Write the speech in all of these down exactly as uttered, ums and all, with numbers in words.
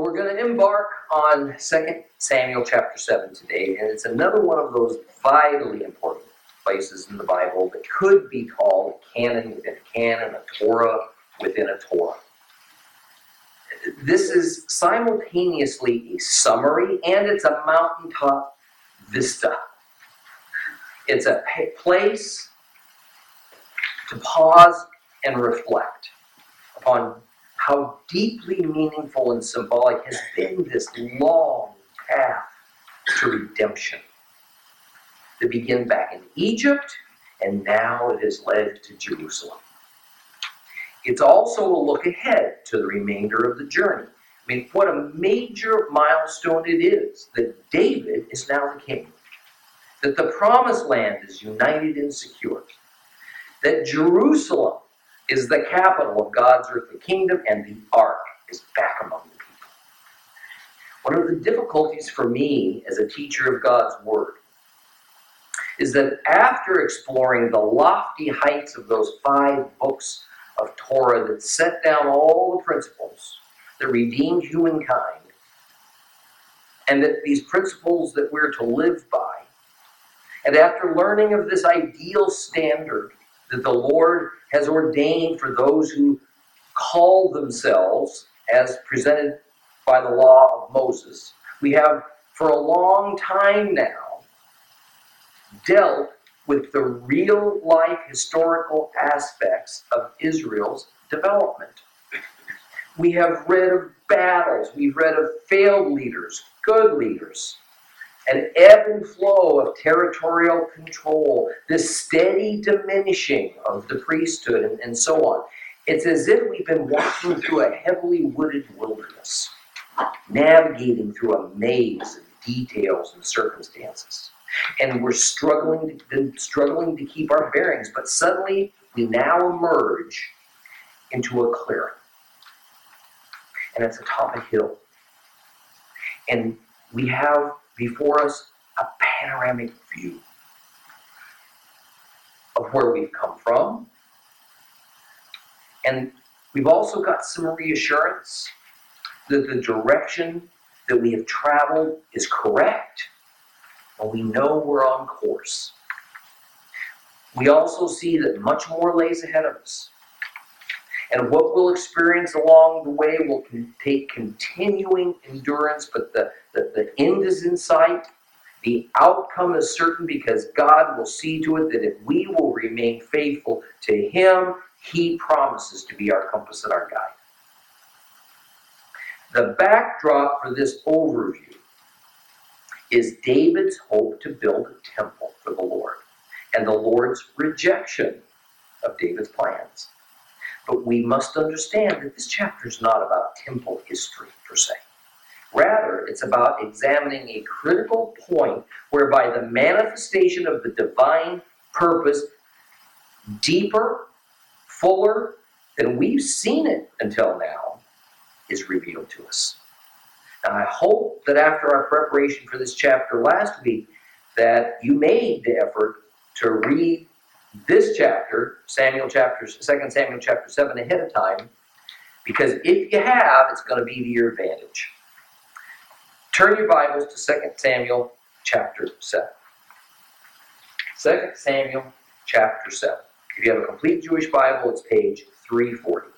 we're going to embark on Second Samuel chapter seven today, and it's another one of those vitally important places in the Bible that could be called a canon within a canon, a Torah within a Torah. This is simultaneously a summary and it's a mountaintop vista. It's a place to pause and reflect upon how deeply meaningful and symbolic has been this long path to redemption that began back in Egypt, and now it has led to Jerusalem. It's also a look ahead to the remainder of the journey. I mean, what a major milestone it is that David is now the king, that the promised land is united and secure, that Jerusalem is the capital of God's earthly kingdom, and the ark is back among the people. One of the difficulties for me as a teacher of God's word is that after exploring the lofty heights of those five books of Torah that set down all the principles that redeemed humankind, and that these principles that we're to live by, and after learning of this ideal standard that the Lord has ordained for those who call themselves as presented by the law of Moses, we have for a long time now dealt with the real life historical aspects of Israel's development. We have read of battles, we've read of failed leaders, good leaders, an ebb and flow of territorial control, this steady diminishing of the priesthood, and, and so on. It's as if we've been walking through a heavily wooded wilderness, navigating through a maze of details and circumstances. And we're struggling to, struggling to keep our bearings, but suddenly we now emerge into a clearing. And it's atop a hill. And we have before us a panoramic view of where we've come from. And we've also got some reassurance that the direction that we have traveled is correct, and we know we're on course. We also see that much more lays ahead of us. And what we'll experience along the way will take continuing endurance, but the, the, the end is in sight. The outcome is certain because God will see to it that if we will remain faithful to Him, He promises to be our compass and our guide. The backdrop for this overview is David's hope to build a temple for the Lord and the Lord's rejection of David's plans. But we must understand that this chapter is not about temple history per se. Rather, it's about examining a critical point whereby the manifestation of the divine purpose, deeper, fuller than we've seen it until now, is revealed to us. And I hope that after our preparation for this chapter last week, that you made the effort to read this chapter, Samuel chapter, Second Samuel chapter seven, ahead of time, because if you have, it's going to be to your advantage. Turn your Bibles to Second Samuel chapter seven. Second Samuel chapter seven. If you have a complete Jewish Bible, it's page three forty.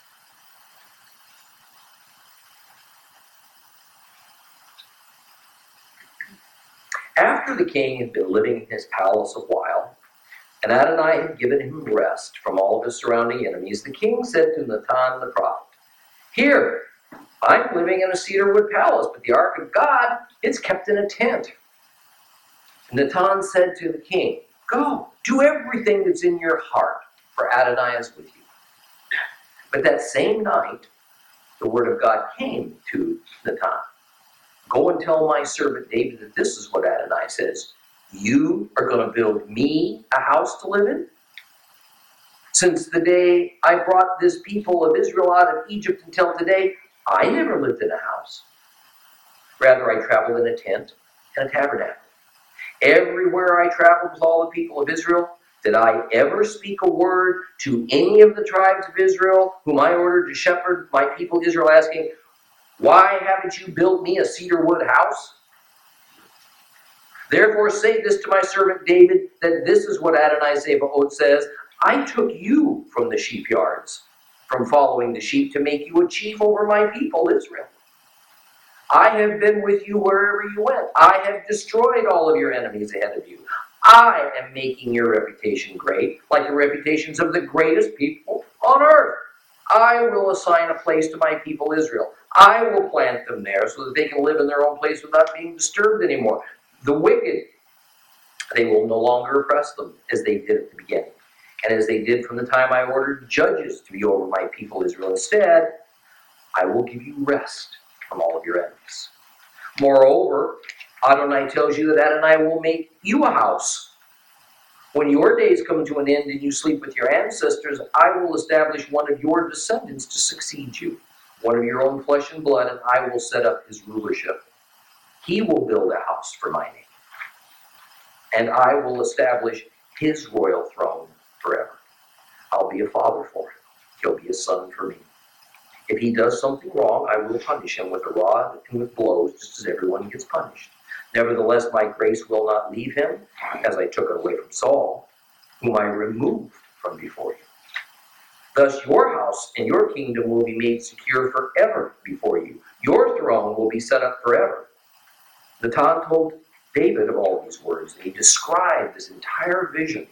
After the king had been living in his palace a while, and Adonai had given him rest from all of his surrounding enemies, the king said to Nathan the prophet, "Here, I'm living in a cedar wood palace, but the ark of God, it's kept in a tent." And Nathan said to the king, "Go, do everything that's in your heart, for Adonai is with you." But that same night, the word of God came to Nathan. "Go and tell my servant David that this is what Adonai says. You are going to build me a house to live in? Since the day I brought this people of Israel out of Egypt until today, I never lived in a house. Rather, I traveled in a tent and a tabernacle. Everywhere I traveled with all the people of Israel, did I ever speak a word to any of the tribes of Israel, whom I ordered to shepherd my people Israel, asking, Why haven't you built me a cedar wood house? Therefore say this to my servant David, that this is what Adonai Zebaoth says, I took you from the sheepyards, from following the sheep, to make you a chief over my people Israel. I have been with you wherever you went. I have destroyed all of your enemies ahead of you. I am making your reputation great, like the reputations of the greatest people on earth. I will assign a place to my people Israel. I will plant them there so that they can live in their own place without being disturbed anymore. The wicked, they will no longer oppress them as they did at the beginning, and as they did from the time I ordered judges to be over my people Israel. Instead, I will give you rest from all of your enemies. Moreover, Adonai tells you that Adonai will make you a house. When your days come to an end and you sleep with your ancestors, I will establish one of your descendants to succeed you, one of your own flesh and blood, and I will set up his rulership. He will build a house for my name, and I will establish his royal throne forever. I'll be a father for him. He'll be a son for me. If he does something wrong, I will punish him with a rod and with blows, just as everyone gets punished. Nevertheless, my grace will not leave him, as I took it away from Saul, whom I removed from before you. Thus your house and your kingdom will be made secure forever before you. Your throne will be set up forever. Natan told David of all these words, and he described this entire vision.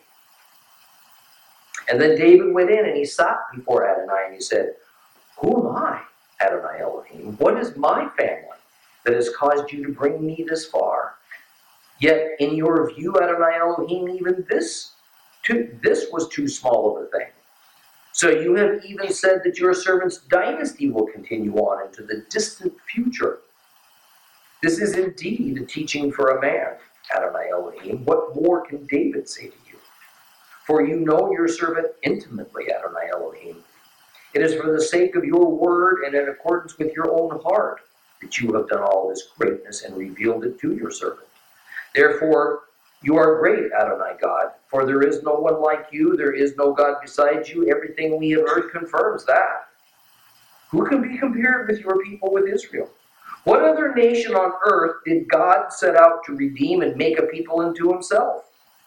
And then David went in and he sat before Adonai and he said, Who am I, Adonai Elohim? What is my family that has caused you to bring me this far? Yet in your view, Adonai Elohim, even this, too, this was too small of a thing. So you have even said that your servant's dynasty will continue on into the distant future. This is indeed a teaching for a man, Adonai Elohim. What more can David say to you? For you know your servant intimately, Adonai Elohim. It is for the sake of your word and in accordance with your own heart that you have done all this greatness and revealed it to your servant. Therefore, you are great, Adonai God, for there is no one like you, there is no God besides you. Everything we have heard confirms that. Who can be compared with your people, with Israel? What other nation on earth did God set out to redeem and make a people into himself?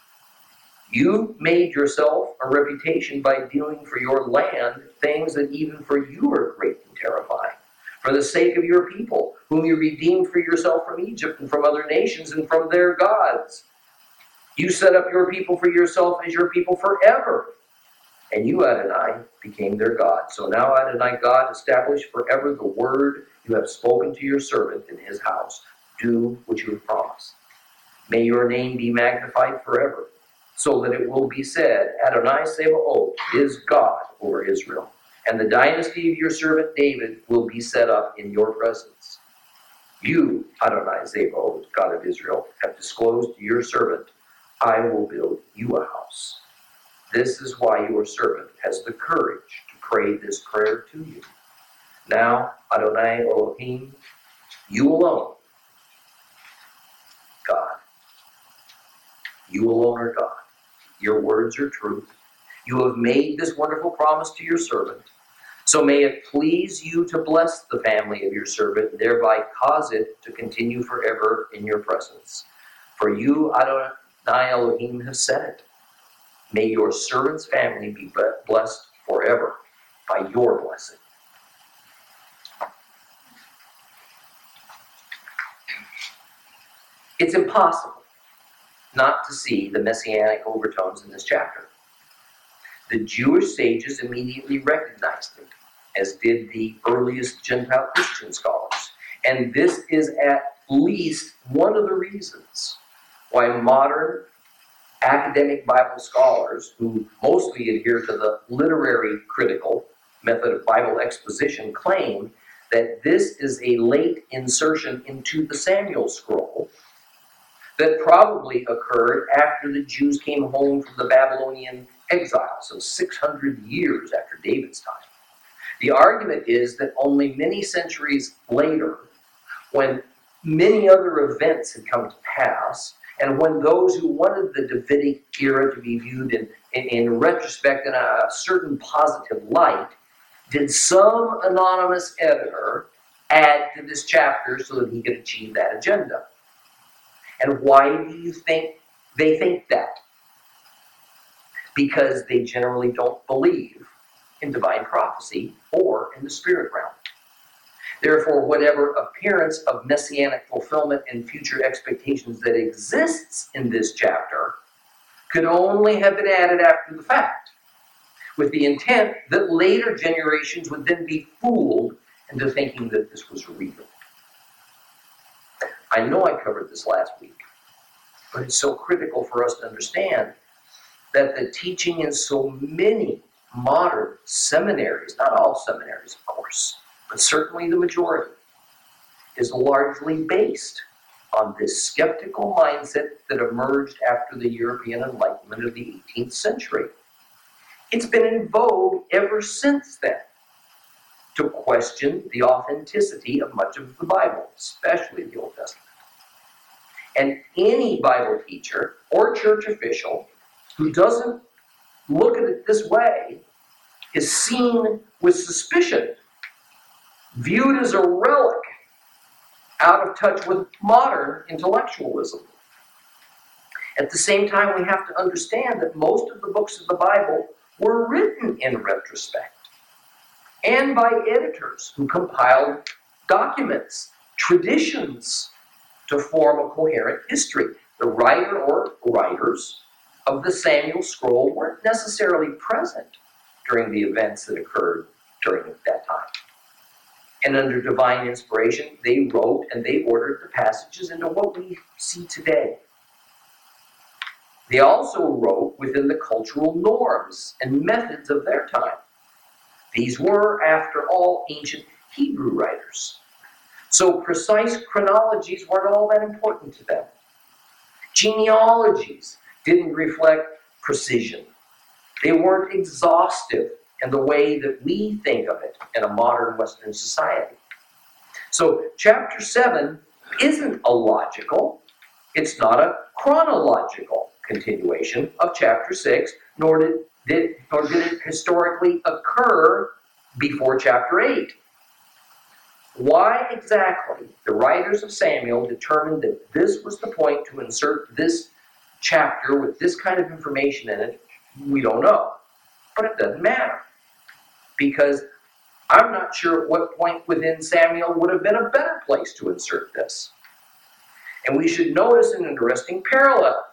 You made yourself a reputation by doing for your land things that even for you are great and terrifying. For the sake of your people, whom you redeemed for yourself from Egypt and from other nations and from their gods. You set up your people for yourself as your people forever. And you, Adonai, became their God. So now, Adonai God, establish forever the word you have spoken to your servant in his house. Do what you have promised. May your name be magnified forever, so that it will be said, Adonai Sebaoth is God over Israel, and the dynasty of your servant David will be set up in your presence. You, Adonai Sebaoth, God of Israel, have disclosed to your servant, I will build you a house. This is why your servant has the courage to pray this prayer to you. Now, Adonai Elohim, you alone, God. You alone are God. Your words are truth. You have made this wonderful promise to your servant. So may it please you to bless the family of your servant, and thereby cause it to continue forever in your presence. For you, Adonai Elohim, have said it. May your servant's family be blessed forever by your blessing. It's impossible not to see the messianic overtones in this chapter. The Jewish sages immediately recognized it, as did the earliest Gentile Christian scholars. And this is at least one of the reasons why modern academic Bible scholars, who mostly adhere to the literary critical method of Bible exposition, claim that this is a late insertion into the Samuel scroll that probably occurred after the Jews came home from the Babylonian exile, so six hundred years after David's time. The argument is that only many centuries later, when many other events had come to pass, and when those who wanted the Davidic era to be viewed in, in, in retrospect in a certain positive light, did some anonymous editor add to this chapter so that he could achieve that agenda. And why do you think they think that? Because they generally don't believe in divine prophecy or in the spirit realm. Therefore, whatever appearance of messianic fulfillment and future expectations that exists in this chapter could only have been added after the fact, with the intent that later generations would then be fooled into thinking that this was real. I know I covered this last week, but it's so critical for us to understand that the teaching in so many modern seminaries, not all seminaries, of course, but certainly the majority, is largely based on this skeptical mindset that emerged after the European Enlightenment of the eighteenth century. It's been in vogue ever since then to question the authenticity of much of the Bible, especially the Old Testament. And any Bible teacher or church official who doesn't look at it this way is seen with suspicion, viewed as a relic, out of touch with modern intellectualism. At the same time, we have to understand that most of the books of the Bible were written in retrospect and by editors who compiled documents, traditions to form a coherent history. The writer or writers of the Samuel scroll weren't necessarily present during the events that occurred during that time. And under divine inspiration, they wrote and they ordered the passages into what we see today. They also wrote within the cultural norms and methods of their time. These were, after all, ancient Hebrew writers. So precise chronologies weren't all that important to them. Genealogies didn't reflect precision. They weren't exhaustive in the way that we think of it in a modern Western society. So chapter seven isn't a logical, it's not a chronological continuation of chapter six, nor did, did, nor did it historically occur before chapter eight. Why exactly the writers of Samuel determined that this was the point to insert this chapter with this kind of information in it, we don't know. But it doesn't matter. Because I'm not sure at what point within Samuel would have been a better place to insert this. And we should notice an interesting parallel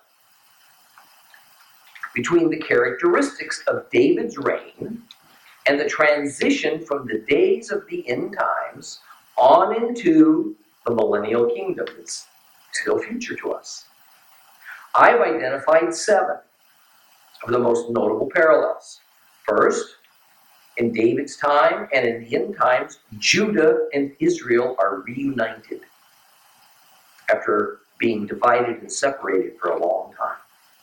between the characteristics of David's reign and the transition from the days of the end times on into the millennial kingdom that's still future to us. I've identified seven of the most notable parallels. First, in David's time and in the end times, Judah and Israel are reunited after being divided and separated for a long time.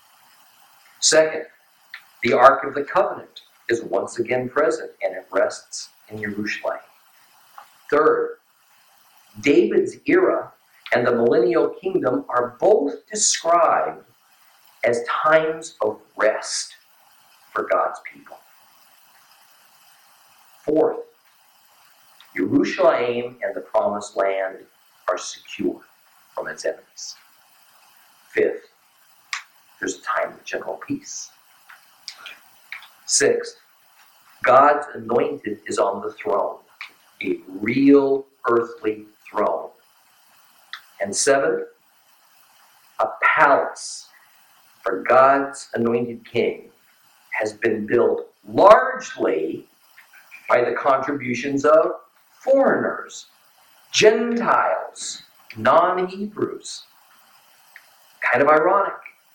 Second, the Ark of the Covenant is once again present and it rests in Jerusalem. Third, David's era and the millennial kingdom are both described as times of rest for God's people. Fourth, Jerusalem and the promised land are secure from its enemies. Fifth, there's a time of general peace. Sixth, God's anointed is on the throne, a real earthly throne. And seventh, a palace for God's anointed king has been built largely by the contributions of foreigners, Gentiles, non-Hebrews. Kind of ironic.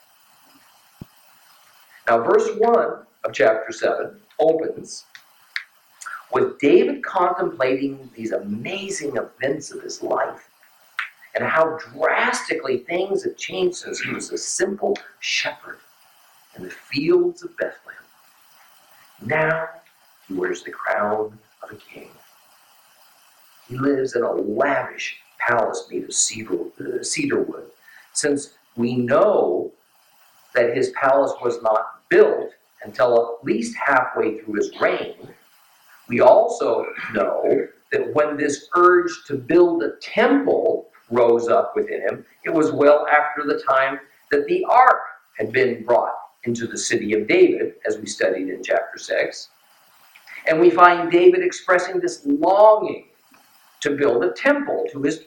Now, verse one of chapter seven opens with David contemplating these amazing events of his life and how drastically things have changed since he was a simple shepherd in the fields of Bethlehem. Now he wears the crown of a king. He lives in a lavish palace made of cedar, uh, cedar wood, since we know that his palace was not built until at least halfway through his reign. We also know that when this urge to build a temple rose up within him, it was well after the time that the ark had been brought into the city of David, as we studied in chapter six. And we find David expressing this longing to build a temple to his,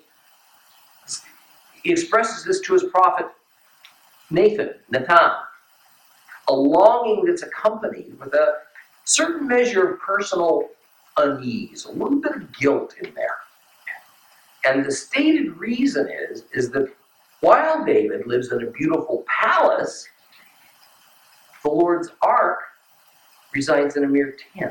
he expresses this to his prophet Nathan, Nathan, a longing that's accompanied with a certain measure of personal unease, a little bit of guilt in there. And the stated reason is, is that while David lives in a beautiful palace, the Lord's ark resides in a mere tent.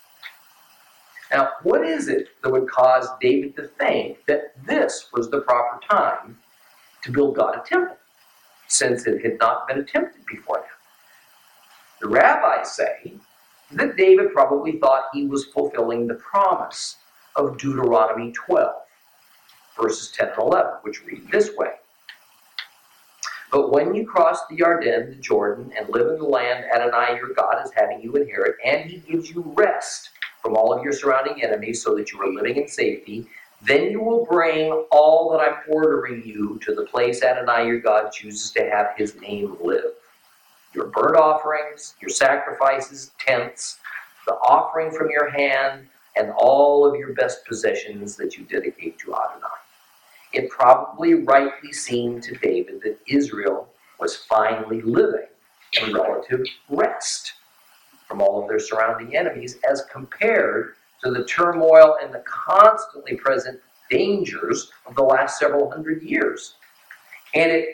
Now, what is it that would cause David to think that this was the proper time to build God a temple, since it had not been attempted before now? The rabbis say that David probably thought he was fulfilling the promise of Deuteronomy twelve, verses ten and eleven, which read this way. But when you cross the Jordan, the Jordan, and live in the land Adonai your God is having you inherit, and he gives you rest from all of your surrounding enemies so that you are living in safety, then you will bring all that I'm ordering you to the place Adonai your God chooses to have his name live. Your burnt offerings, your sacrifices, tents, the offering from your hand, and all of your best possessions that you dedicate to Adonai. It probably rightly seemed to David that Israel was finally living in relative rest from all of their surrounding enemies as compared to the turmoil and the constantly present dangers of the last several hundred years. And it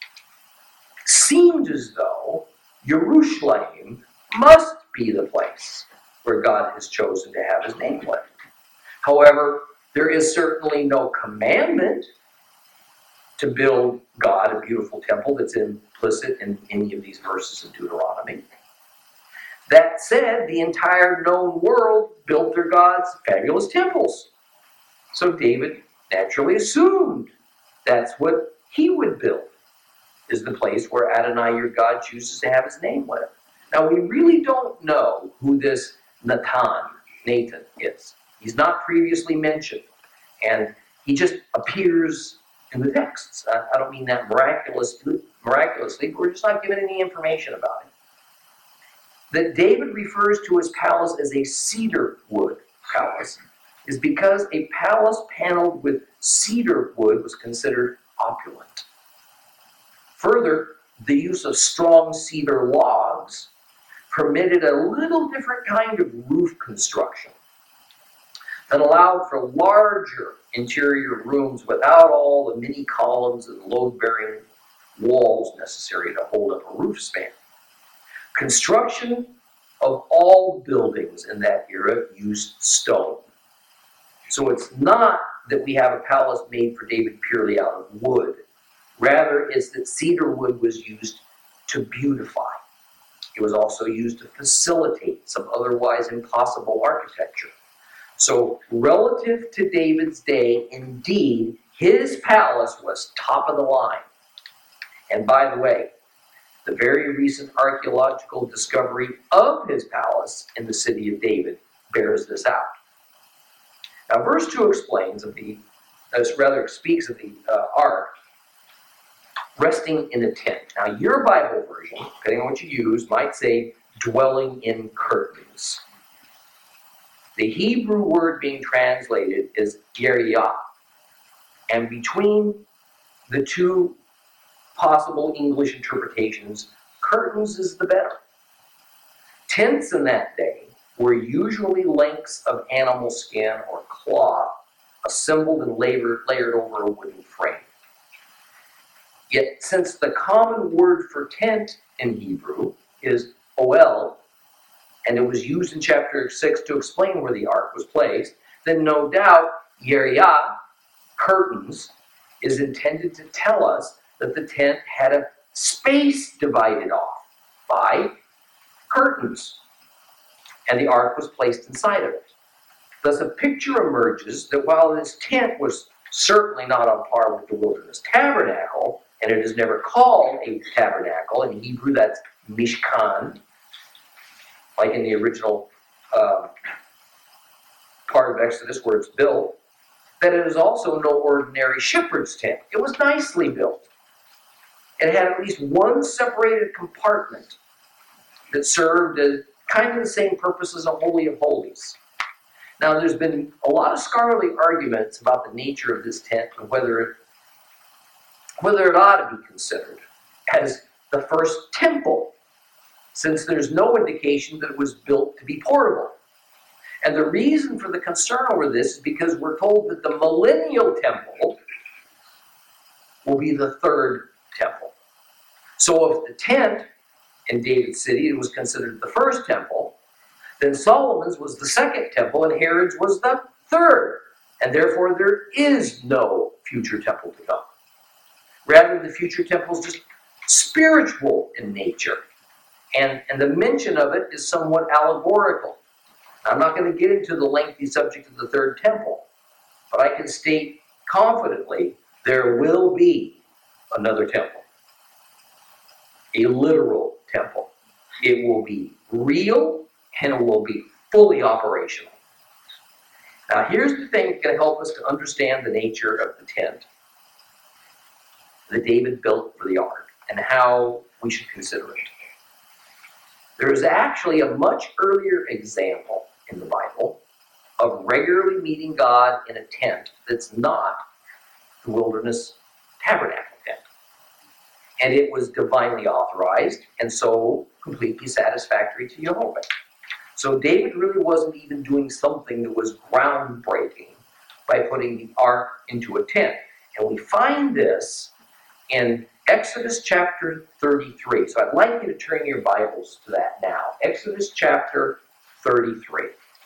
seemed as though Jerusalem must be the place where God has chosen to have his name lived. However, there is certainly no commandment to build God a beautiful temple that's implicit in any of these verses of Deuteronomy. That said, the entire known world built their gods fabulous temples. So David naturally assumed that's what he would build, is the place where Adonai your God chooses to have his name lived. Now, we really don't know who this Nathan, Nathan, is. He's not previously mentioned, and he just appears in the texts. I, I don't mean that miraculously, miraculously, but we're just not given any information about him. That David refers to his palace as a cedar wood palace is because a palace paneled with cedar wood was considered opulent. Further, the use of strong cedar logs permitted a little different kind of roof construction that allowed for larger interior rooms without all the many columns and load-bearing walls necessary to hold up a roof span. Construction of all buildings in that era used stone. So it's not that we have a palace made for David purely out of wood. Rather, it's that cedar wood was used to beautify. It was also used to facilitate some otherwise impossible architecture. So relative to David's day, indeed, his palace was top of the line. And by the way, the very recent archaeological discovery of his palace in the city of David bears this out. Now, verse two explains of the, uh, rather speaks of the uh, ark resting in a tent. Now, your Bible version, depending on what you use, might say dwelling in curtains. The Hebrew word being translated is yeriah, and between the two possible English interpretations, curtains is the better. Tents in that day were usually lengths of animal skin or cloth assembled and layered, layered over a wooden frame. Yet, since the common word for tent in Hebrew is oel, and it was used in chapter six to explain where the ark was placed, then no doubt yeriah, curtains, is intended to tell us that the tent had a space divided off by curtains, and the ark was placed inside of it. Thus, a picture emerges that while this tent was certainly not on par with the wilderness tabernacle, and it is never called a tabernacle, in Hebrew that's mishkan, like in the original uh, part of Exodus where it's built, that it is also no ordinary shepherd's tent. It was nicely built. It had at least one separated compartment that served as kind of the same purpose as a Holy of Holies. Now, there's been a lot of scholarly arguments about the nature of this tent and whether it, whether it ought to be considered as the first temple, since there's no indication that it was built to be portable. And the reason for the concern over this is because we're told that the millennial temple will be the third temple. So if the tent in David's city was considered the first temple, then Solomon's was the second temple and Herod's was the third. And therefore there is no future temple to come. Rather, the future temple is just spiritual in nature. And, and the mention of it is somewhat allegorical. I'm not going to get into the lengthy subject of the third temple, but I can state confidently there will be another temple. A literal temple. It will be real and it will be fully operational. Now here's the thing that's going to help us to understand the nature of the tent that David built for the ark and how we should consider it. There is actually a much earlier example in the Bible of regularly meeting God in a tent that's not the wilderness tabernacle tent. And it was divinely authorized and so completely satisfactory to Jehovah. So David really wasn't even doing something that was groundbreaking by putting the ark into a tent. And we find this in Exodus chapter thirty-three. So I'd like you to turn your Bibles to that now. Exodus chapter thirty-three.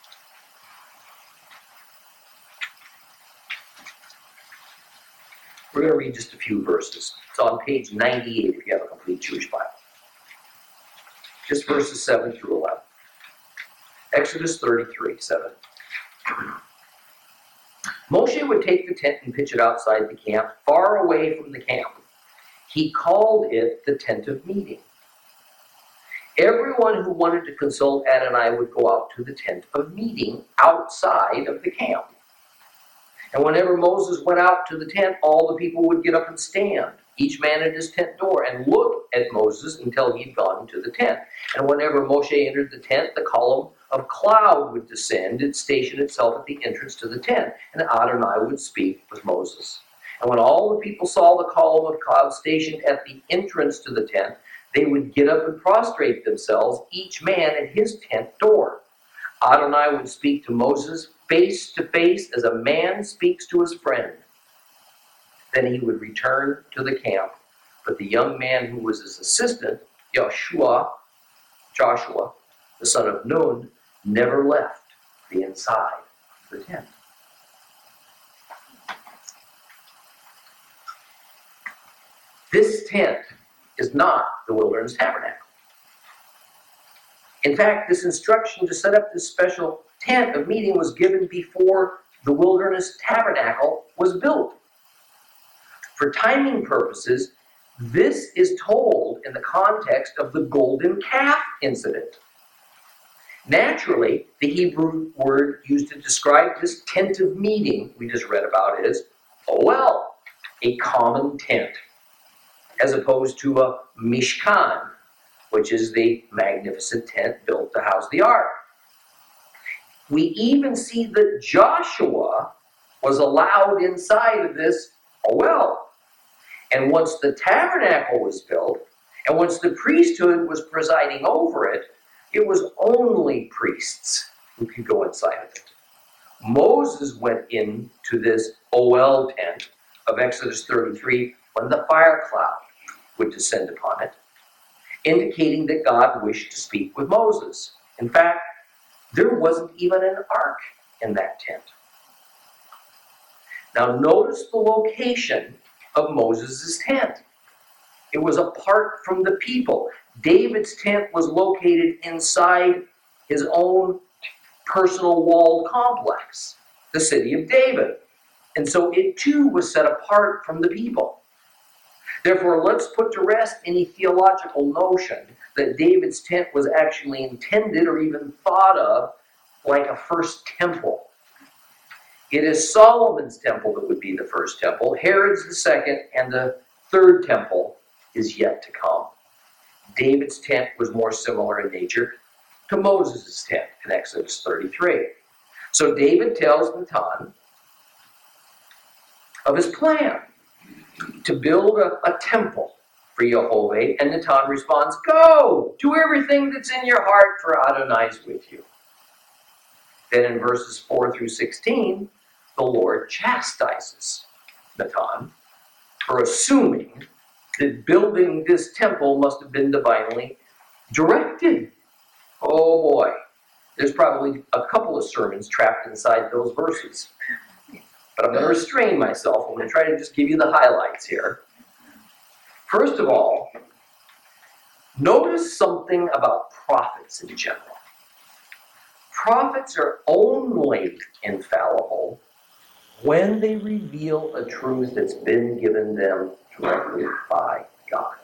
We're going to read just a few verses. It's on page ninety-eight if you have a complete Jewish Bible. Just verses seven through eleven. Exodus thirty-three, seven. Moshe would take the tent and pitch it outside the camp, far away from the camp. He called it the tent of meeting. Everyone who wanted to consult Adonai would go out to the tent of meeting outside of the camp. And whenever Moses went out to the tent, all the people would get up and stand, each man at his tent door, and look at Moses until he'd gone to the tent. And whenever Moshe entered the tent, the column of cloud would descend and station itself at the entrance to the tent, and Adonai would speak with Moses. And when all the people saw the column of cloud stationed at the entrance to the tent, they would get up and prostrate themselves, each man at his tent door. Adonai would speak to Moses face to face as a man speaks to his friend. Then he would return to the camp. But the young man who was his assistant, Joshua, Joshua, the son of Nun, never left the inside of the tent. This tent is not the wilderness tabernacle. In fact, this instruction to set up this special tent of meeting was given before the wilderness tabernacle was built. For timing purposes, this is told in the context of the golden calf incident. Naturally, the Hebrew word used to describe this tent of meeting we just read about is, oh well, a common tent, as opposed to a mishkan, which is the magnificent tent built to house the ark. We even see that Joshua was allowed inside of this, oh well. And once the tabernacle was built, and once the priesthood was presiding over it, it was only priests who could go inside of it. Moses went into this Ohel tent of Exodus thirty-three when the fire cloud would descend upon it, indicating that God wished to speak with Moses. In fact, there wasn't even an ark in that tent. Now notice the location of Moses' tent. It was apart from the people. David's tent was located inside his own personal walled complex, the city of David. And so it too was set apart from the people. Therefore, let's put to rest any theological notion that David's tent was actually intended or even thought of like a first temple. It is Solomon's temple that would be the first temple, Herod's the second, and the third temple is yet to come. David's tent was more similar in nature to Moses' tent in Exodus thirty-three. So David tells Nathan of his plan to build a, a temple for Jehovah, and Nathan responds, "Go, do everything that's in your heart, for Adonai is with you." Then in verses four through sixteen, the Lord chastises Nathan for assuming that building this temple must have been divinely directed. Oh boy, there's probably a couple of sermons trapped inside those verses. But I'm going to restrain myself. I'm going to try to just give you the highlights here. First of all, notice something about prophets in general. Prophets are only infallible when they reveal a truth that's been given them directly by God.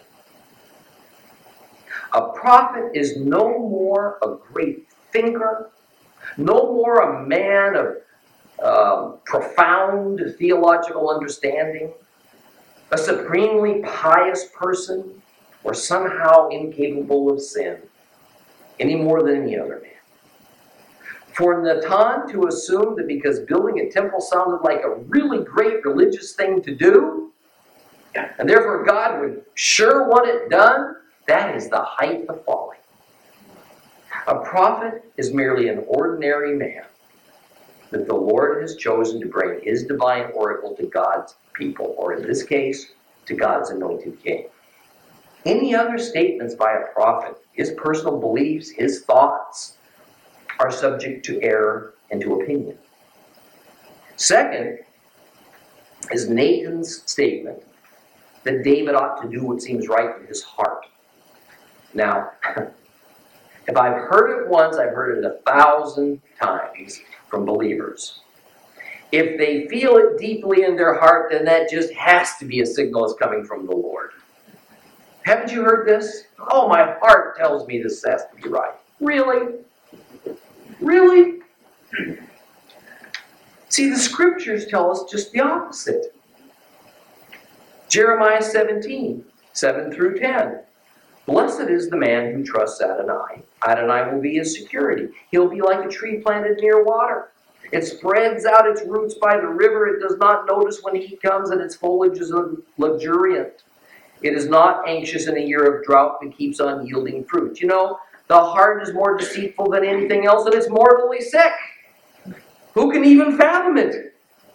A prophet is no more a great thinker, no more a man of um, profound theological understanding, a supremely pious person, or somehow incapable of sin, any more than any other man. For Nathan to assume that because building a temple sounded like a really great religious thing to do, and therefore God would sure want it done, that is the height of folly. A prophet is merely an ordinary man that the Lord has chosen to bring his divine oracle to God's people, or in this case, to God's anointed king. Any other statements by a prophet, his personal beliefs, his thoughts, are subject to error and to opinion. Second is Nathan's statement that David ought to do what seems right in his heart. Now, if I've heard it once, I've heard it a thousand times from believers. If they feel it deeply in their heart, then that just has to be a signal it's coming from the Lord. Haven't you heard this? Oh, my heart tells me this has to be right. Really? Really? See, the scriptures tell us just the opposite. Jeremiah seventeen, seven through ten. Blessed is the man who trusts Adonai. Adonai will be his security. He'll be like a tree planted near water. It spreads out its roots by the river. It does not notice when heat comes, and its foliage is luxuriant. It is not anxious in a year of drought, but keeps on yielding fruit. You know, the heart is more deceitful than anything else, and it's mortally sick. Who can even fathom it?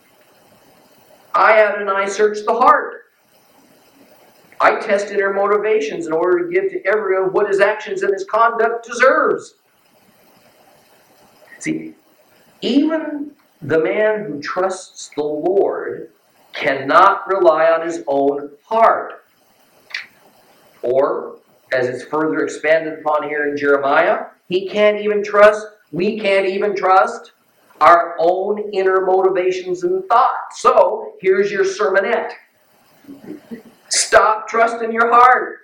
I, Adonai, search the heart. I test inner motivations in order to give to everyone what his actions and his conduct deserves. See, even the man who trusts the Lord cannot rely on his own heart. Or, as it's further expanded upon here in Jeremiah, he can't even trust, we can't even trust our own inner motivations and thoughts. So, here's your sermonette. Stop trusting your heart.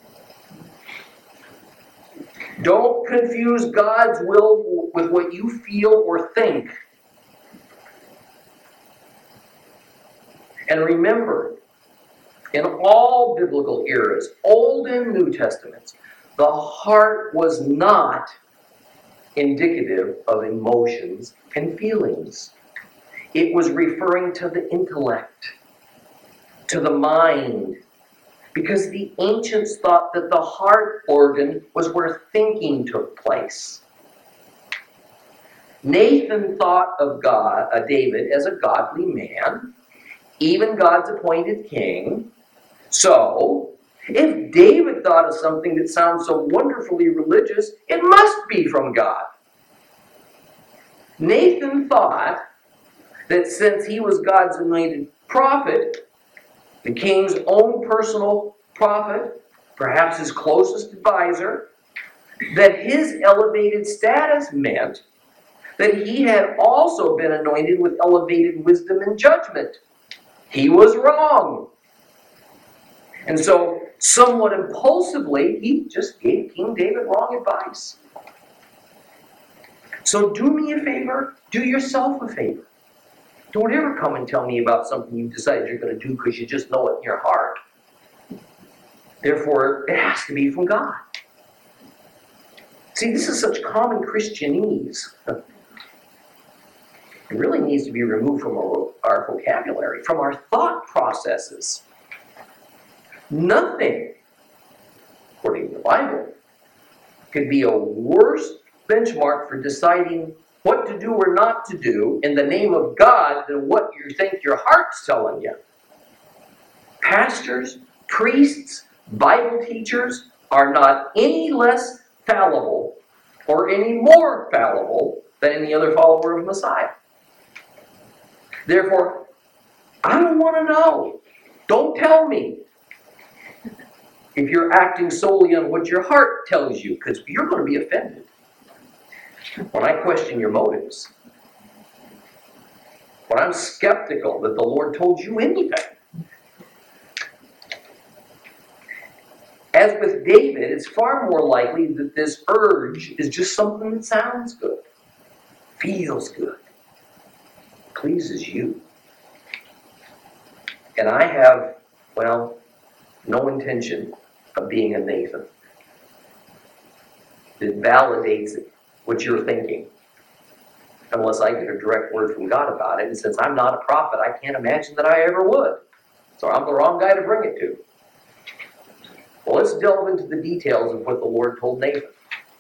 Don't confuse God's will with what you feel or think. And remember, in all biblical eras, Old and New Testaments, the heart was not indicative of emotions and feelings. It was referring to the intellect, to the mind, because the ancients thought that the heart organ was where thinking took place. Nathan thought of God, uh, David as a godly man, even God's appointed king. So, if David thought of something that sounds so wonderfully religious, it must be from God. Nathan thought that since he was God's anointed prophet, the king's own personal prophet, perhaps his closest advisor, that his elevated status meant that he had also been anointed with elevated wisdom and judgment. He was wrong. And so, somewhat impulsively, he just gave King David wrong advice. So do me a favor, do yourself a favor. Don't ever come and tell me about something you've decided you're going to do because you just know it in your heart. Therefore, it has to be from God. See, this is such common Christianese. It really needs to be removed from our, our vocabulary, from our thought processes. Nothing, according to the Bible, could be a worse benchmark for deciding what to do or not to do in the name of God than what you think your heart's telling you. Pastors, priests, Bible teachers are not any less fallible or any more fallible than any other follower of Messiah. Therefore, I don't want to know. Don't tell me if you're acting solely on what your heart tells you, because you're going to be offended when I question your motives. When I'm skeptical that the Lord told you anything. As with David, it's far more likely that this urge is just something that sounds good, feels good, pleases you. And I have, well, no intention of being a Nathan that validates what you're thinking, unless I get a direct word from God about it. And since I'm not a prophet, I can't imagine that I ever would. So I'm the wrong guy to bring it to. Well, let's delve into the details of what the Lord told Nathan.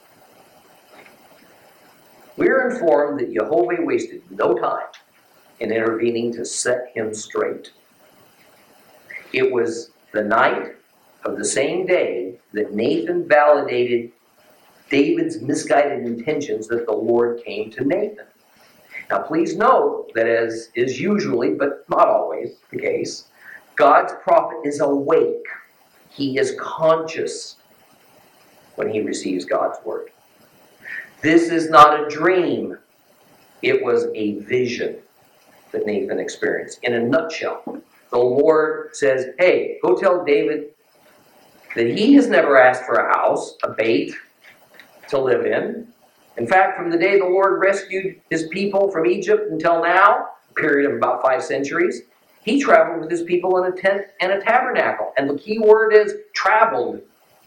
We are informed that Jehovah wasted no time in intervening to set him straight. It was the night of the same day that Nathan validated David's misguided intentions that the Lord came to Nathan. Now, please note that, as is usually, but not always the case, God's prophet is awake. He is conscious when he receives God's word. This is not a dream. It was a vision that Nathan experienced. In a nutshell, the Lord says, hey, go tell David that he has never asked for a house, a bait to live in. In fact, from the day the Lord rescued his people from Egypt until now, a period of about five centuries, he traveled with his people in a tent and a tabernacle. And the key word is traveled.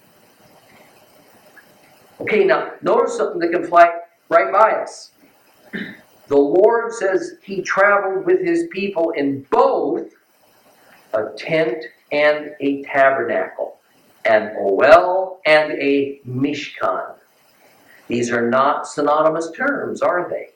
Okay, now, notice something that can fly right by us. The Lord says he traveled with his people in both a tent and a tabernacle, an Oel and a Mishkan. These are not synonymous terms, are they?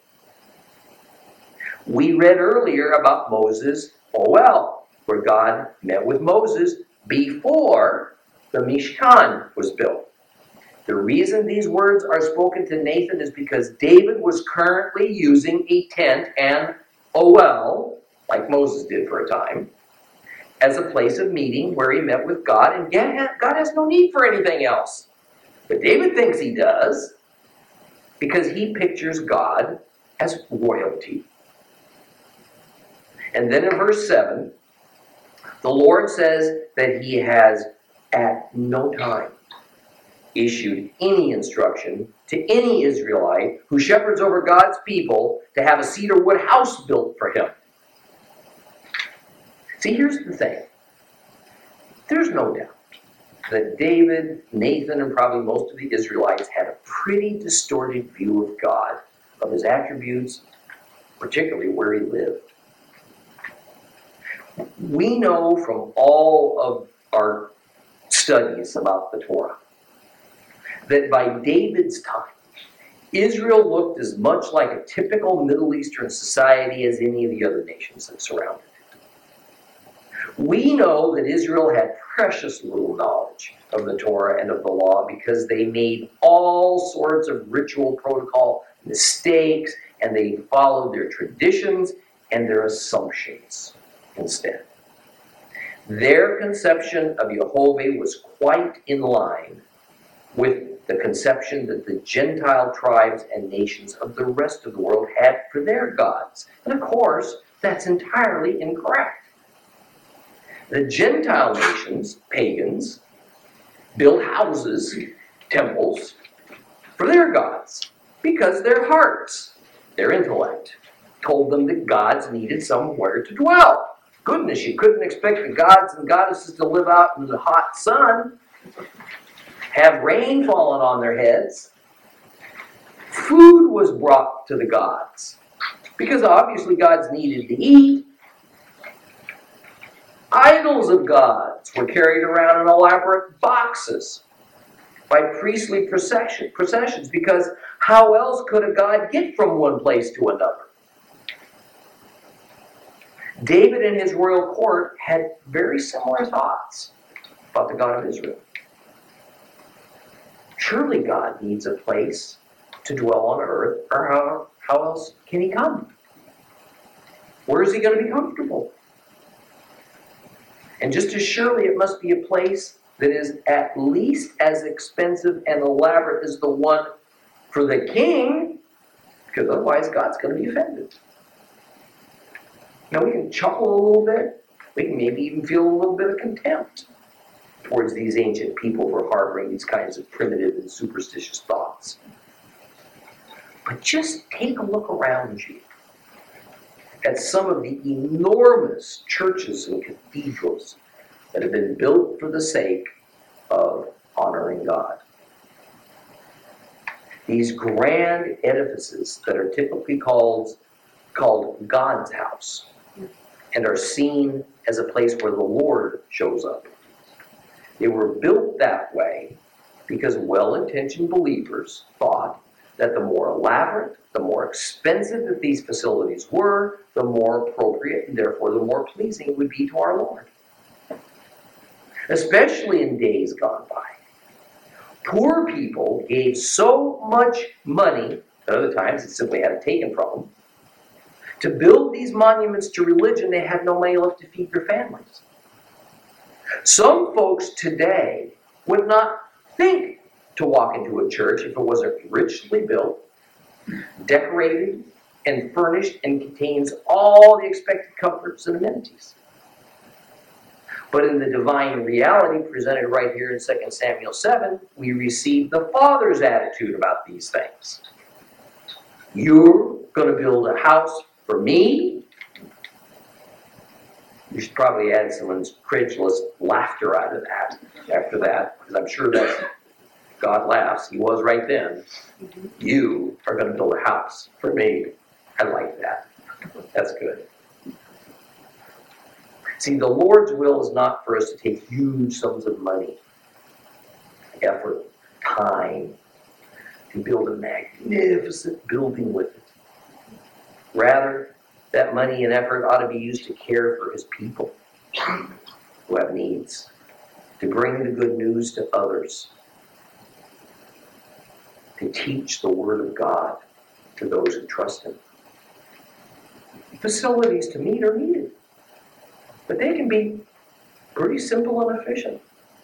We read earlier about Moses' Oel, where God met with Moses before the Mishkan was built. The reason these words are spoken to Nathan is because David was currently using a tent and Oel, like Moses did for a time, as a place of meeting where he met with God, and God has no need for anything else. But David thinks he does, because he pictures God as royalty. And then in verse seven, the Lord says that he has at no time issued any instruction to any Israelite who shepherds over God's people to have a cedar wood house built for him. See, here's the thing. There's no doubt that David, Nathan, and probably most of the Israelites had a pretty distorted view of God, of his attributes, particularly where he lived. We know from all of our studies about the Torah that by David's time, Israel looked as much like a typical Middle Eastern society as any of the other nations that surrounded it. We know that Israel had precious little knowledge of the Torah and of the law because they made all sorts of ritual protocol mistakes, and they followed their traditions and their assumptions instead. Their conception of Jehovah was quite in line with the conception that the Gentile tribes and nations of the rest of the world had for their gods. And of course, that's entirely incorrect. The Gentile nations, pagans, built houses, temples, for their gods, because their hearts, their intellect, told them that gods needed somewhere to dwell. Goodness, you couldn't expect the gods and goddesses to live out in the hot sun, have rain falling on their heads. Food was brought to the gods, because obviously gods needed to eat. Idols of gods were carried around in elaborate boxes by priestly procession, processions, because how else could a god get from one place to another? David and his royal court had very similar thoughts about the God of Israel. Surely God needs a place to dwell on earth, or how, how else can he come? Where is he going to be comfortable? And just as surely it must be a place that is at least as expensive and elaborate as the one for the king, because otherwise God's going to be offended. Now we can chuckle a little bit. We can maybe even feel a little bit of contempt towards these ancient people for harboring these kinds of primitive and superstitious thoughts. But just take a look around you at some of the enormous churches and cathedrals that have been built for the sake of honoring God. These grand edifices that are typically called, called God's house and are seen as a place where the Lord shows up. They were built that way because well-intentioned believers thought that the more elaborate, the more expensive that these facilities were, the more appropriate and therefore the more pleasing it would be to our Lord. Especially in days gone by. Poor people gave so much money, at other times it simply had it taken from them, to build these monuments to religion, they had no money left to feed their families. Some folks today would not think to walk into a church if it wasn't richly built, decorated, and furnished, and contains all the expected comforts and amenities. But in the divine reality presented right here in Second Samuel seven, we receive the Father's attitude about these things. You're going to build a house for me? You should probably add some incredulous laughter out of that after that, because I'm sure that's God laughs. He was right then. You are going to build a house for me. I like that. That's good. See, the Lord's will is not for us to take huge sums of money, effort, time, and build a magnificent building with it. Rather, that money and effort ought to be used to care for his people who have needs, to bring the good news to others, to teach the Word of God to those who trust him. Facilities to meet are needed, but they can be pretty simple and efficient.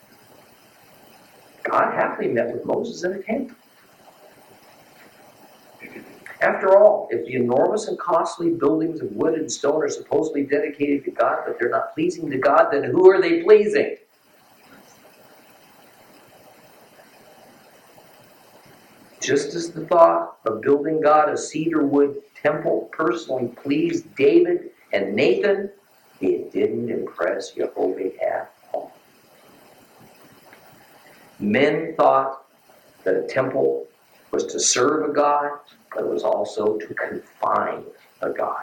God happily met with Moses in a tent. After all, if the enormous and costly buildings of wood and stone are supposedly dedicated to God, but they're not pleasing to God, then who are they pleasing? Just as the thought of building God a cedar wood temple personally pleased David and Nathan, it didn't impress Jehoshaphat. Men thought that a temple was to serve a God, but it was also to confine a God.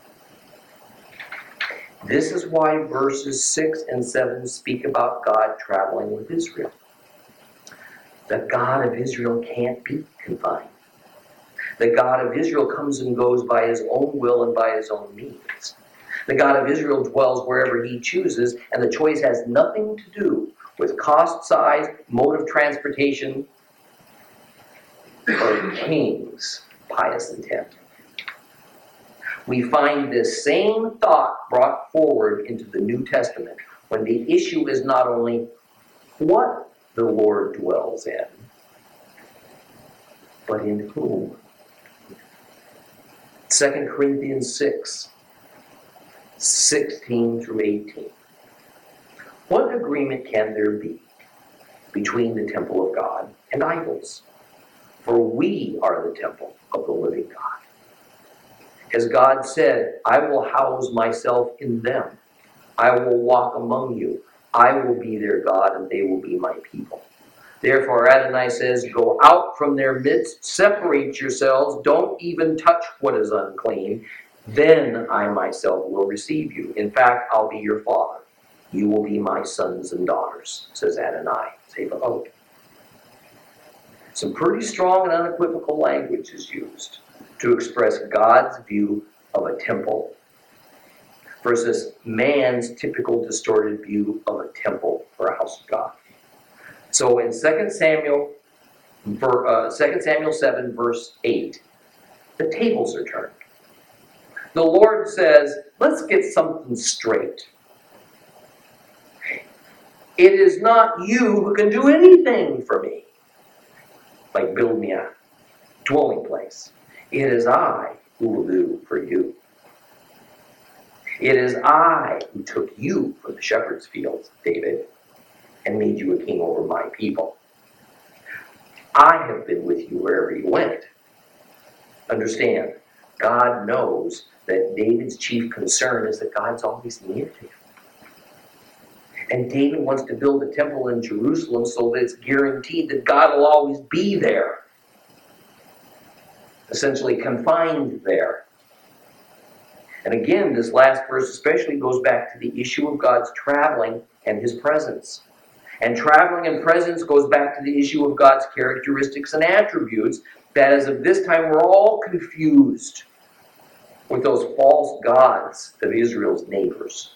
This is why verses six and seven speak about God traveling with Israel. The God of Israel can't be confined. The God of Israel comes and goes by his own will and by his own means. The God of Israel dwells wherever he chooses, and the choice has nothing to do with cost, size, mode of transportation, or king's pious intent. We find this same thought brought forward into the New Testament when the issue is not only what the Lord dwells in, but in whom. Second Corinthians six, sixteen through eighteen. What agreement can there be between the temple of God and idols? For we are the temple of the living God. As God said, I will house myself in them. I will walk among you. I will be their God, and they will be my people. Therefore, Adonai says, go out from their midst, separate yourselves, don't even touch what is unclean. Then I myself will receive you. In fact, I'll be your father. You will be my sons and daughters, says Adonai. Sabaoth. Some pretty strong and unequivocal language is used to express God's view of a temple versus man's typical distorted view of a temple or a house of God. So in Second Samuel, uh, Second Samuel seven, verse eight, the tables are turned. The Lord says, let's get something straight. It is not you who can do anything for me, like build me a dwelling place. It is I who will do for you. It is I who took you from the shepherd's fields, David, and made you a king over my people. I have been with you wherever you went. Understand, God knows that David's chief concern is that God's always near to him. And David wants to build a temple in Jerusalem so that it's guaranteed that God will always be there. Essentially confined there. And again, this last verse especially goes back to the issue of God's traveling and his presence. And traveling and presence goes back to the issue of God's characteristics and attributes that as of this time we're all confused with those false gods of Israel's neighbors.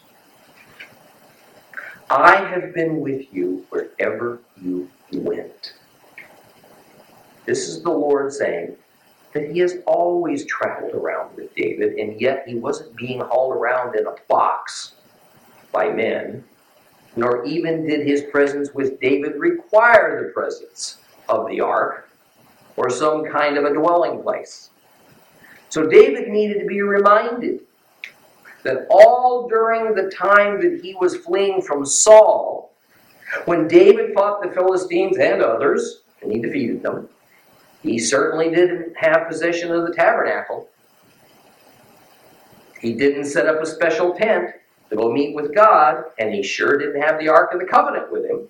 I have been with you wherever you went. This is the Lord saying that he has always traveled around with David, and yet he wasn't being hauled around in a box by men, nor even did his presence with David require the presence of the ark or some kind of a dwelling place. So David needed to be reminded that all during the time that he was fleeing from Saul, when David fought the Philistines and others, and he defeated them, he certainly didn't have possession of the tabernacle. He didn't set up a special tent to go meet with God, and he sure didn't have the Ark of the Covenant with him.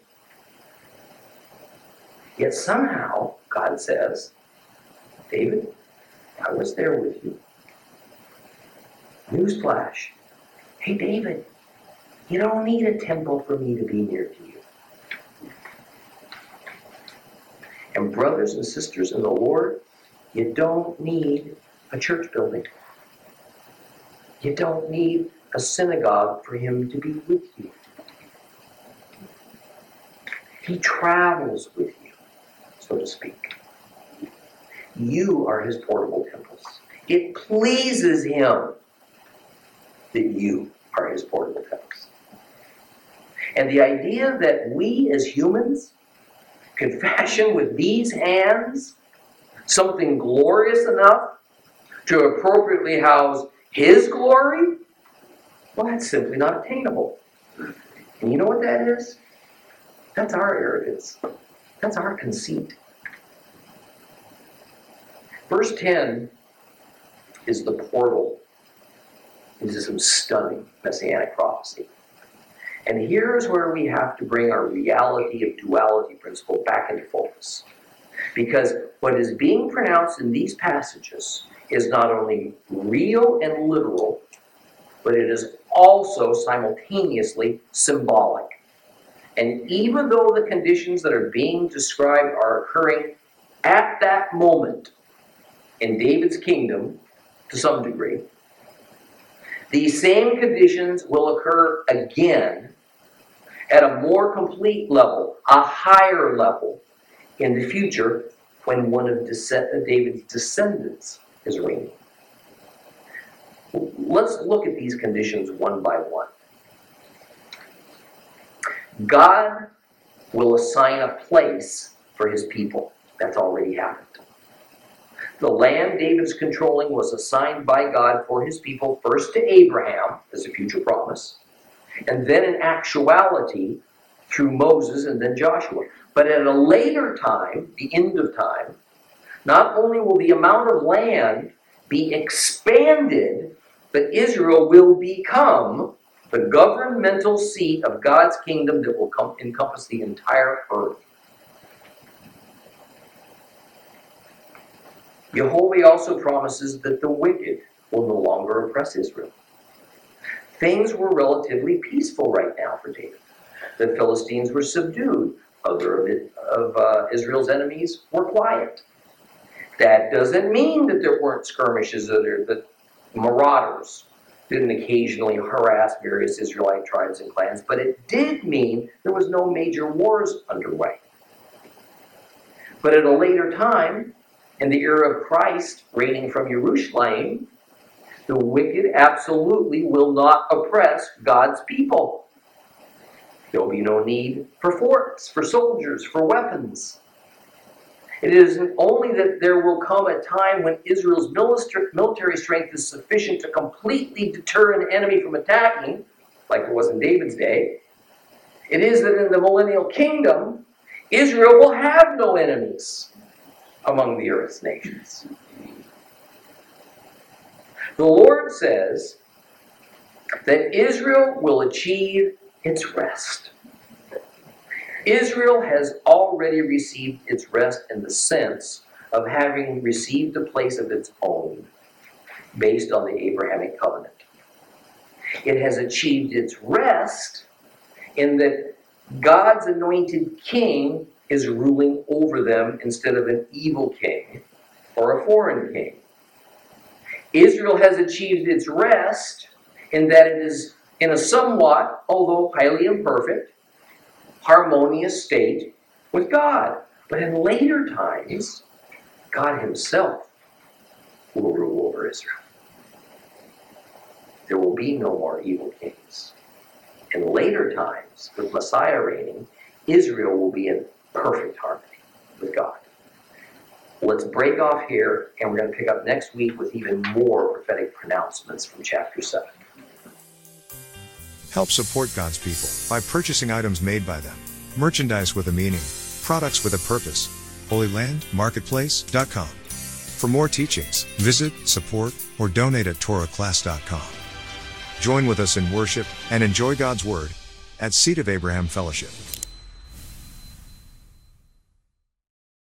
Yet somehow, God says, David, I was there with you. Newsflash. Hey, David, you don't need a temple for me to be near to you. And brothers and sisters in the Lord, you don't need a church building. You don't need a synagogue for him to be with you. He travels with you, so to speak. You are his portable temples. It pleases him that you are his portable temples. And the idea that we as humans could fashion with these hands something glorious enough to appropriately house his glory, well, that's simply not attainable. And you know what that is? That's our arrogance. That's our conceit. Verse ten is the portal into some stunning messianic prophecy. And here's where we have to bring our reality of duality principle back into focus. Because what is being pronounced in these passages is not only real and literal, but it is also simultaneously symbolic. And even though the conditions that are being described are occurring at that moment in David's kingdom, to some degree, these same conditions will occur again at a more complete level, a higher level, in the future when one of David's descendants is reigning. Let's look at these conditions one by one. God will assign a place for his people. That's already happened. The land David's controlling was assigned by God for his people, first to Abraham as a future promise, and then in actuality through Moses and then Joshua. But at a later time, the end of time, not only will the amount of land be expanded, that Israel will become the governmental seat of God's kingdom that will come, encompass the entire earth. Jehovah also promises that the wicked will no longer oppress Israel. Things were relatively peaceful right now for David. The Philistines were subdued. Other of, it, of uh, Israel's enemies were quiet. That doesn't mean that there weren't skirmishes or there, that marauders didn't occasionally harass various Israelite tribes and clans, but it did mean there was no major wars underway. But at a later time, in the era of Christ reigning from Jerusalem, the wicked absolutely will not oppress God's people. There will be no need for forts, for soldiers, for weapons. It is only that there will come a time when Israel's military strength is sufficient to completely deter an enemy from attacking, like it was in David's day. It is that in the millennial kingdom, Israel will have no enemies among the earth's nations. The Lord says that Israel will achieve its rest. Israel has already received its rest in the sense of having received a place of its own based on the Abrahamic covenant. It has achieved its rest in that God's anointed king is ruling over them instead of an evil king or a foreign king. Israel has achieved its rest in that it is in a somewhat, although highly imperfect, harmonious state with God. But in later times, God himself will rule over Israel. There will be no more evil kings. In later times, with Messiah reigning, Israel will be in perfect harmony with God. Let's break off here, and we're going to pick up next week with even more prophetic pronouncements from chapter seven. Help support God's people by purchasing items made by them. Merchandise with a meaning, products with a purpose. Holy Land Marketplace dot com. For more teachings, visit, support, or donate at Torah class dot com. Join with us in worship and enjoy God's Word at Seed of Abraham Fellowship.